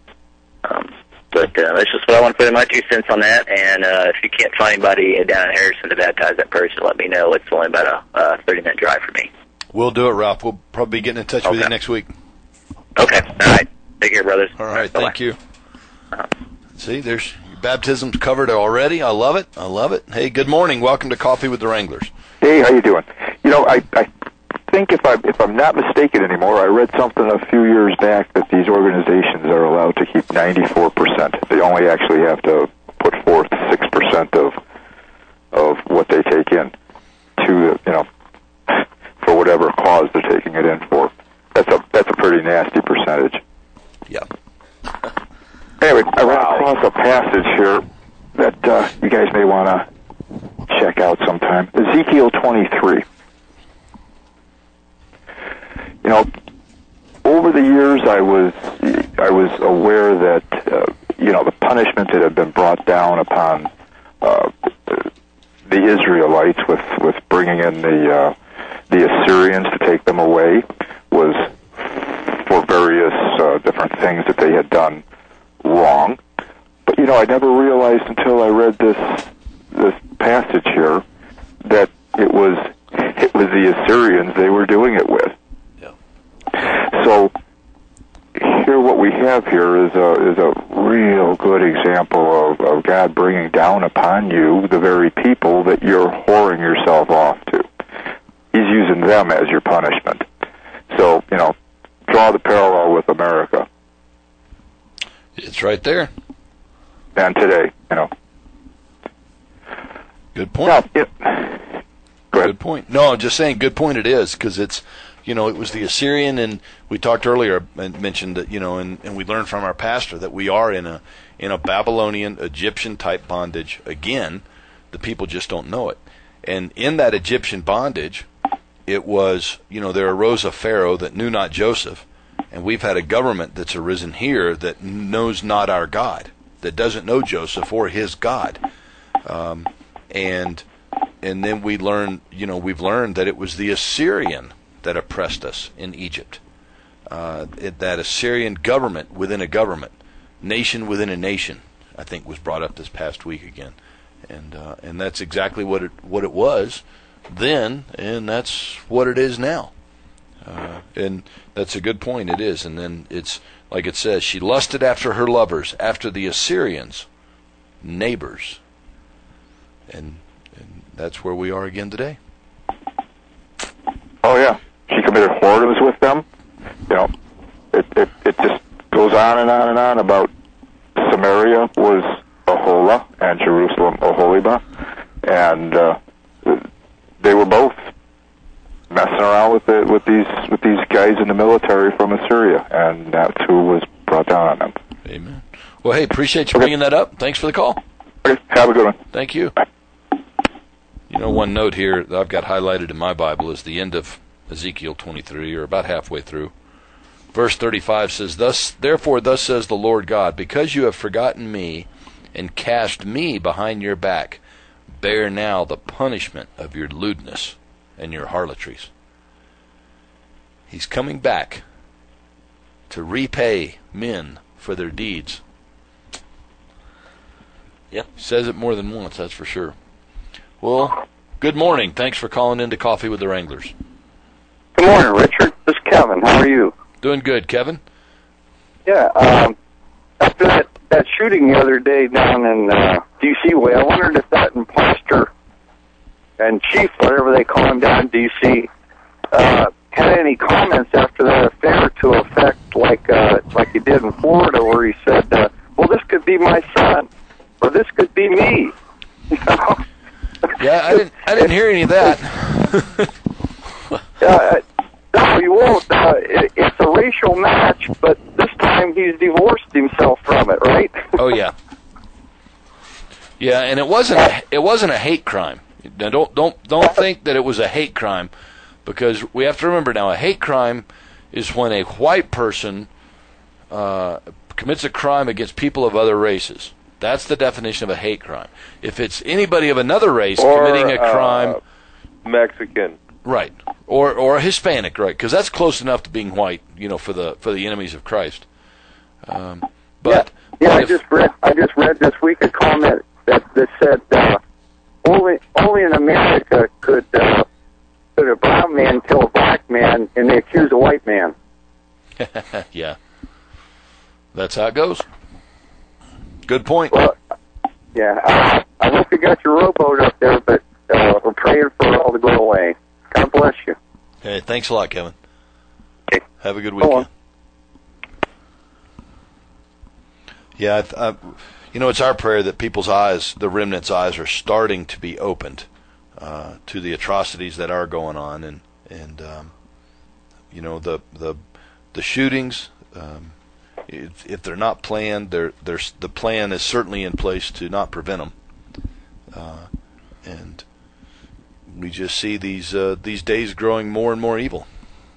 but that's just what I want to put in my 2 cents on that. And if you can't find anybody down in Harrison to baptize that person, let me know. It's only about a 30-minute drive for me. We'll do it, Ralph. We'll probably be getting in touch with you next week. Okay. All right. Take care, brothers. All right. Thank you. See, there's your baptism's covered already. I love it. Hey, good morning. Welcome to Coffee with the Wranglers. Hey, how you doing? I think if I'm not mistaken anymore, I read something a few years back that these organizations are allowed to keep 94%. They only actually have to put forth 6% of what they take in to for whatever cause they're taking it in for. That's a pretty nasty percentage. Yeah. Anyway, I ran across a passage here that you guys may want to check out sometime. Ezekiel 23. Over the years, I was aware that the punishment that had been brought down upon the Israelites with bringing in the Assyrians to take them away was for various different things that they had done wrong. But I never realized until I read this passage here that it was the Assyrians they were doing it with. So here, what we have here is a real good example of God bringing down upon you the very people that you're whoring yourself off to. He's using them as your punishment. So draw the parallel with America. It's right there. And today, Good point. Go ahead. Good point. No, I'm just saying, good point it is, because it's, it was the Assyrian, and we talked earlier and mentioned that, and we learned from our pastor that we are in a Babylonian, Egyptian-type bondage again. The people just don't know it. And in that Egyptian bondage, it was, there arose a Pharaoh that knew not Joseph, and we've had a government that's arisen here that knows not our God, that doesn't know Joseph or his God. And then we've learned that it was the Assyrian that oppressed us in Egypt. That Assyrian government within a government, nation within a nation, I think was brought up this past week again, and that's exactly what it was then, and that's what it is now. And that's a good point. It is, and then it's like it says, she lusted after her lovers, after the Assyrians, neighbors, and that's where we are again today. Oh yeah, she committed whoredoms with them. You know, it just goes on and on and on about Samaria was Aholah and Jerusalem Oholibah, and they were both messing around with these guys in the military from Assyria, and that's who was brought down on them. Amen. Well, hey, appreciate you bringing that up. Thanks for the call. Okay, have a good one. Thank you. Bye. You know, one note here that I've got highlighted in my Bible is the end of Ezekiel 23, or about halfway through. Verse 35 says, Therefore thus says the Lord God, because you have forgotten me and cast me behind your back, bear now the punishment of your lewdness and your harlotries. He's coming back to repay men for their deeds. Yep. Says it more than once, that's for sure. Well, good morning. Thanks for calling into Coffee with the Wranglers. Good morning, Richard. This is Kevin. How are you? Doing good, Kevin. Yeah, after that shooting the other day down in D.C. way, I wondered if that imposter and chief, whatever they call him down in D.C., had any comments after that affair to effect like he did in Florida, where he said, well, this could be my son, or this could be me. You know? Yeah, I didn't hear any of that. No, you won't. It's a racial match, but this time he's divorced himself from it, right? Oh yeah, yeah, and it wasn't a hate crime. Now, don't think that it was a hate crime, because we have to remember now, a hate crime is when a white person commits a crime against people of other races. That's the definition of a hate crime. If it's anybody of another race committing a crime, Mexican, right, or a Hispanic, right, because that's close enough to being white, you know, for the enemies of Christ. But I just read this week a comment that said only in America could a brown man kill a black man, and they accuse a white man. Yeah, that's how it goes. Good point. Well, yeah, I hope you got your rowboat up there, but we're praying for it all to go away. God bless you. Hey, thanks a lot, Kevin. Okay. Have a good weekend. Yeah, you know, it's our prayer that people's eyes, the remnant's eyes, are starting to be opened to the atrocities that are going on, and you know, the shootings. If they're not planned, the plan is certainly in place to not prevent them. And we just see these days growing more and more evil.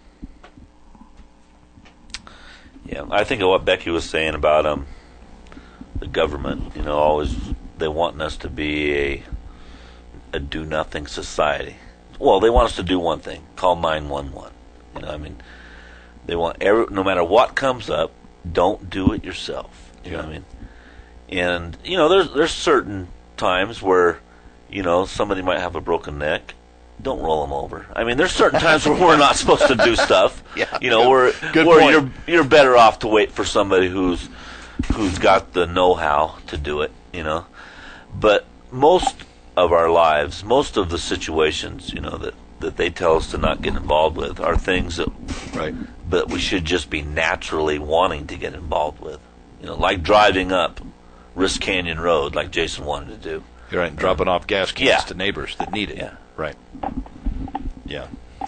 Yeah, I think of what Becky was saying about the government. You know, always they want us to be a do-nothing society. Well, they want us to do one thing: call 911. You know, I mean, they want no matter what comes up, don't do it yourself. You know what I mean? And you know, there's certain times where, you know, somebody might have a broken neck. Don't roll them over. I mean, there's certain times where we're not supposed to do stuff. Yeah, you know, where you're better off to wait for somebody who's got the know-how to do it. You know, but most of our lives, most of the situations, you know, that they tell us to not get involved with are things that we should just be naturally wanting to get involved with. You know, like driving up Risk Canyon Road, like Jason wanted to do. You're right, dropping off gas cans to neighbors that need it. Yeah. Right. Yeah.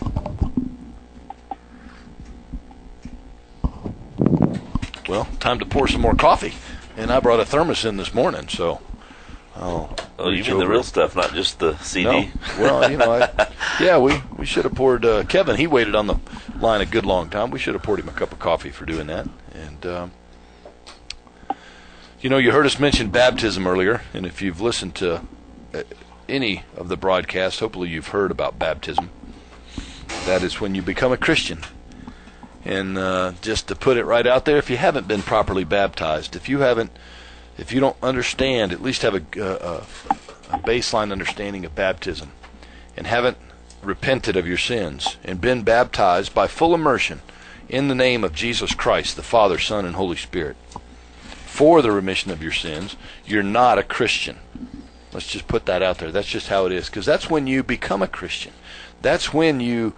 Well, time to pour some more coffee. And I brought a thermos in this morning, so Oh, you mean the real stuff, not just the CD? No. Well, you know, we should have poured Kevin. He waited on the line a good long time. We should have poured him a cup of coffee for doing that. And you know, you heard us mention baptism earlier, and if you've listened to any of the broadcasts, hopefully you've heard about baptism. That is when you become a Christian. And just to put it right out there, if you haven't been properly baptized, if you don't understand, at least have a baseline understanding of baptism, and haven't repented of your sins and been baptized by full immersion in the name of Jesus Christ, the Father, Son, and Holy Spirit, for the remission of your sins, you're not a Christian. Let's just put that out there. That's just how it is, because that's when you become a Christian. That's when you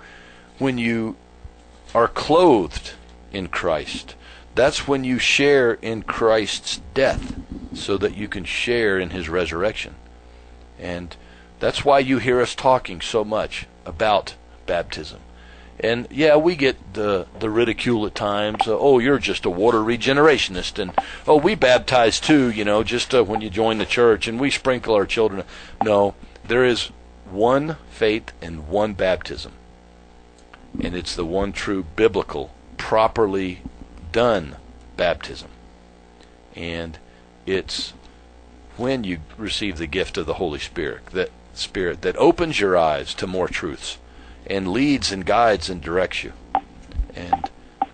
are clothed in Christ. That's when you share in Christ's death so that you can share in his resurrection. And that's why you hear us talking so much about baptism. And yeah, we get the ridicule at times. Oh, you're just a water regenerationist, and oh, we baptize too, just when you join the church, and we sprinkle our children. No, there is one faith and one baptism, and it's the one true biblical, properly done baptism. And it's when you receive the gift of the Holy Spirit that opens your eyes to more truths and leads and guides and directs you. And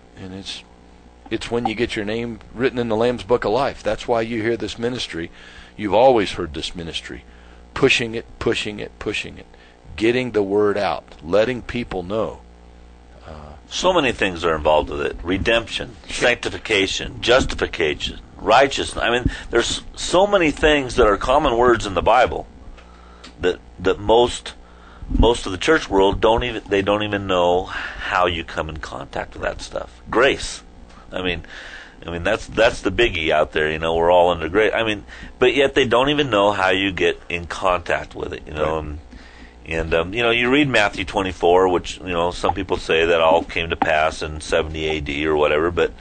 it's when you get your name written in the Lamb's Book of Life. That's why you hear this ministry. You've always heard this ministry. Pushing it, getting the word out, letting people know. So many things are involved with it. Redemption, sanctification, justification, righteousness. I mean, there's so many things that are common words in the Bible that most of the church world don't even know how you come in contact with that stuff. Grace. I mean that's the biggie out there. We're all under grace. But yet they don't even know how you get in contact with it. Right. And you read Matthew 24, which some people say that all came to pass in 70 A.D. or whatever. But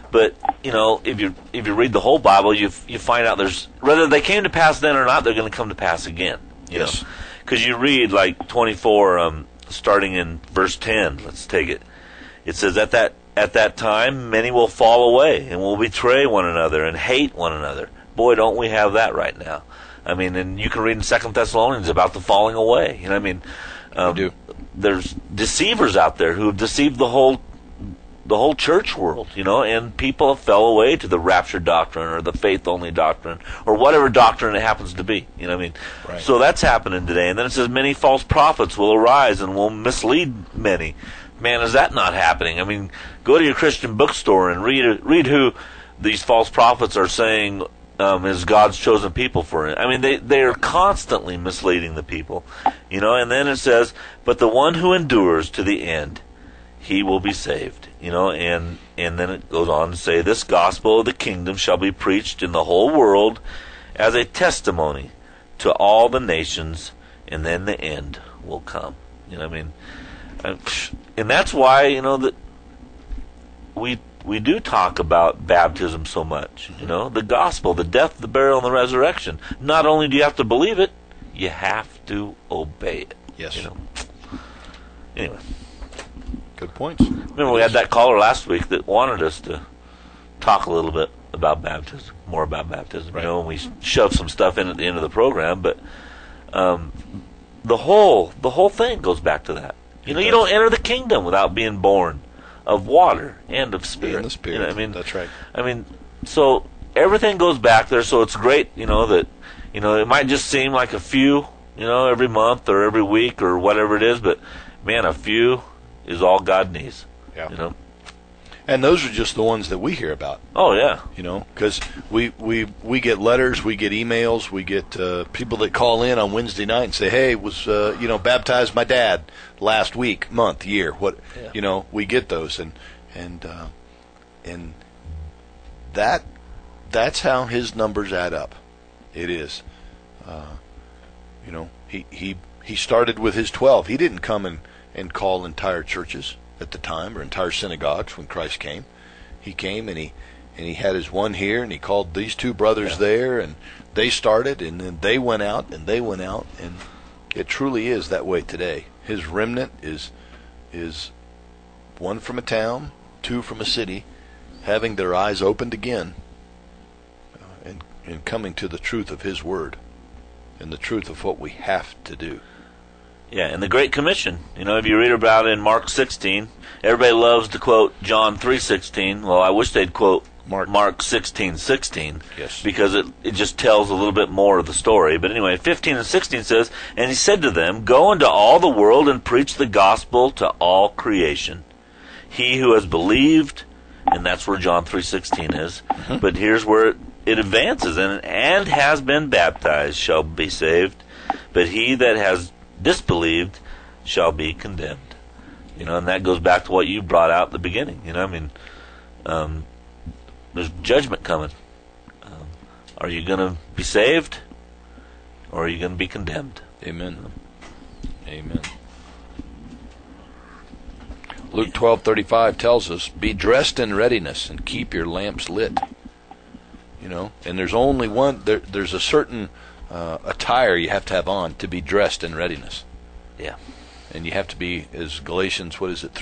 if you read the whole Bible, you find out there's whether they came to pass then or not, they're going to come to pass again. Yes. Because you read like 24, starting in verse 10. Let's take it. It says, at that time many will fall away and will betray one another and hate one another. Boy, don't we have that right now. And you can read in 2 Thessalonians about the falling away. We do. There's deceivers out there who have deceived the whole church world, and people fell away to the rapture doctrine or the faith-only doctrine or whatever doctrine it happens to be. Right. So that's happening today. And then it says many false prophets will arise and will mislead many. Man, is that not happening? Go to your Christian bookstore and read who these false prophets are saying is God's chosen people for it. They are constantly misleading the people, and then it says, but the one who endures to the end, he will be saved, and then it goes on to say, this gospel of the kingdom shall be preached in the whole world as a testimony to all the nations, and then the end will come. And that's why, that we do talk about baptism so much, the gospel, the death, the burial, and the resurrection. Not only do you have to believe it, you have to obey it. Yes. Anyway. Good points. Remember, we had that caller last week that wanted us to talk a little bit about baptism, more about baptism. Right. And we shoved some stuff in at the end of the program, but the whole thing goes back to that. You don't enter the kingdom without being born of water and of spirit. And the spirit. That's right. So everything goes back there. So it's great, that it might just seem like a few, every month or every week or whatever it is, but man, a few is all God needs. Yeah. And those are just the ones that we hear about. Oh yeah. Because we get letters, we get emails, we get people that call in on Wednesday night and say, "Hey, was baptized my dad last week, month, year." What we get those, and that's how his numbers add up. It is, he started with his 12. He didn't come and call entire churches at the time, or entire synagogues when Christ came. He came and he had his one here, and he called these two brothers there, and they started, and then they went out, and it truly is that way today. His remnant is one from a town, two from a city, having their eyes opened again, and coming to the truth of his word. and the truth of what we have to do. Yeah, and the Great Commission. If you read about it in Mark 16, everybody loves to quote John 3:16. Well, I wish they'd quote Mark 16:16. Yes. Because it just tells a little bit more of the story. But anyway, 15 and 16 says, "And he said to them, Go into all the world and preach the gospel to all creation. He who has believed," and that's where John 3:16 is. Mm-hmm. But here's where it advances, and has been baptized shall be saved, but he that has disbelieved shall be condemned. And that goes back to what you brought out at the beginning. There's judgment coming. Are you going to be saved, or are you going to be condemned? Amen. Amen. Luke 12:35 tells us, "Be dressed in readiness and keep your lamps lit." And there's only one. There's a certain attire you have to have on to be dressed in readiness. Yeah. And you have to be, as Galatians,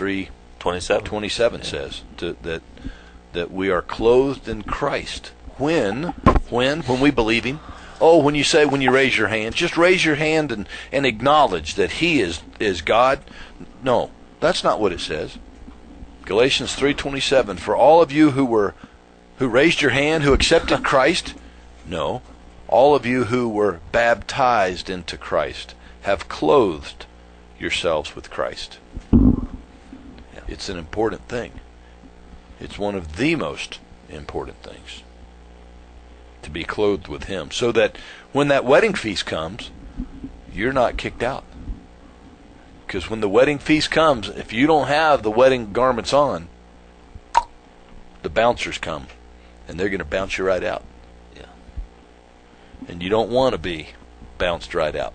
3:27 says, that we are clothed in Christ. When we believe Him. Oh, when you raise your hand, just raise your hand and acknowledge that He is God. No, that's not what it says. Galatians 3:27, for all of you who raised your hand, who accepted Christ, no, all of you who were baptized into Christ have clothed yourselves with Christ. It's an important thing. It's one of the most important things, to be clothed with Him, so that when that wedding feast comes, you're not kicked out. Because when the wedding feast comes, if you don't have the wedding garments on, the bouncers come, and they're going to bounce you right out. Yeah. And you don't want to be bounced right out.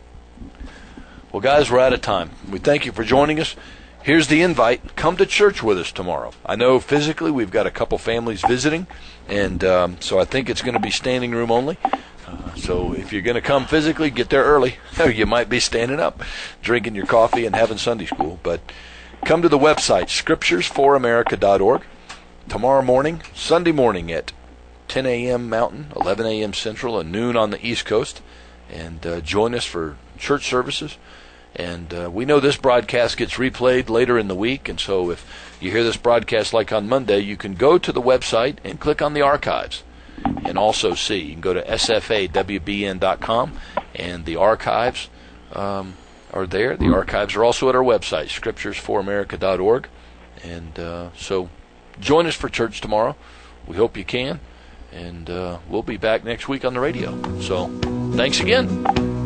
Well, guys, we're out of time. We thank you for joining us. Here's the invite. Come to church with us tomorrow. I know physically we've got a couple families visiting, and so I think it's going to be standing room only. So if you're going to come physically, get there early. You might be standing up, drinking your coffee and having Sunday school. But come to the website, scripturesforamerica.org. Tomorrow morning, Sunday morning at 10 a.m. Mountain, 11 a.m. Central, and noon on the East Coast. And join us for church services. And we know this broadcast gets replayed later in the week, and so if you hear this broadcast like on Monday, you can go to the website and click on the archives and also see. You can go to sfawbn.com, and the archives are there. The archives are also at our website, scripturesforamerica.org. And so join us for church tomorrow. We hope you can, and we'll be back next week on the radio. So thanks again.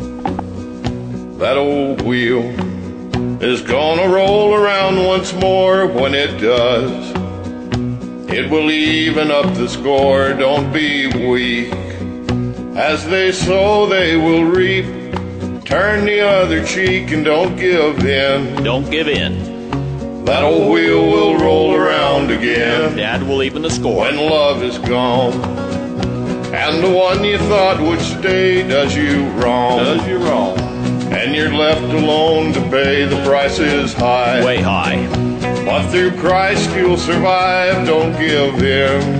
That old wheel is gonna roll around once more. When it does, it will even up the score. Don't be weak. As they sow, they will reap. Turn the other cheek and don't give in. Don't give in. That old wheel will roll around again. Dad will even the score. When love is gone, and the one you thought would stay does you wrong. And you're left alone to pay. The price is high. Way high. But through Christ you'll survive. Don't give in.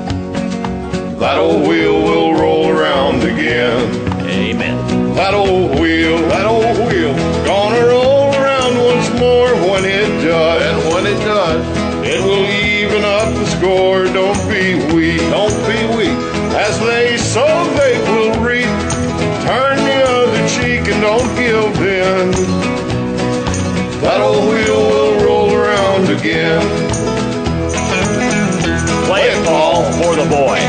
That old wheel will roll around again. Amen. That old wheel, gonna roll around once more. When it does, and when it does, it will even up the score. Don't be weak. As they sow, they will reap. Turn the other cheek and don't give in. That old wheel will roll around again. Play it, Paul, for the boy.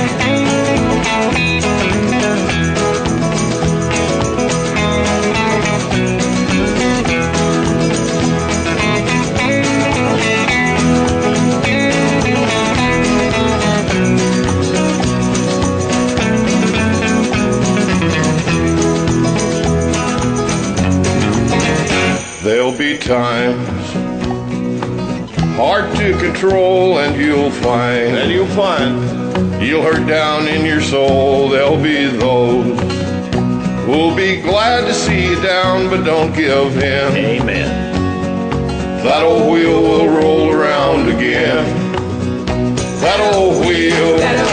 There'll be times hard to control, and you'll find you'll hurt down in your soul. There'll be those who'll be glad to see you down, but don't give in. Amen. That old wheel will roll around again. That old wheel